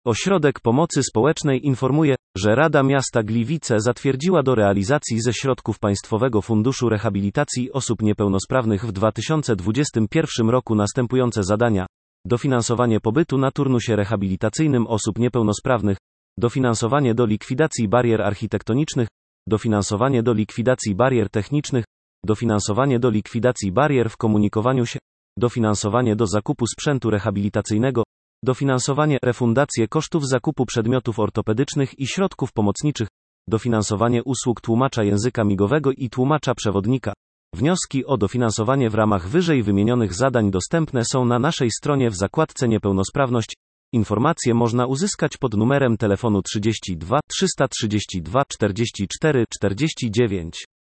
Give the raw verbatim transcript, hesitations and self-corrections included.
Ośrodek Pomocy Społecznej informuje, że Rada Miasta Gliwice zatwierdziła do realizacji ze środków Państwowego Funduszu Rehabilitacji Osób Niepełnosprawnych w dwa tysiące dwudziestym pierwszym roku następujące zadania: dofinansowanie pobytu na turnusie rehabilitacyjnym osób niepełnosprawnych, dofinansowanie do likwidacji barier architektonicznych, dofinansowanie do likwidacji barier technicznych, dofinansowanie do likwidacji barier w komunikowaniu się, dofinansowanie do zakupu sprzętu rehabilitacyjnego, dofinansowanie, refundację kosztów zakupu przedmiotów ortopedycznych i środków pomocniczych, dofinansowanie usług tłumacza języka migowego i tłumacza przewodnika. Wnioski o dofinansowanie w ramach wyżej wymienionych zadań dostępne są na naszej stronie w zakładce Niepełnosprawność. Informacje można uzyskać pod numerem telefonu trzydzieści dwa trzysta trzydzieści dwa czterdzieści cztery czterdzieści dziewięć.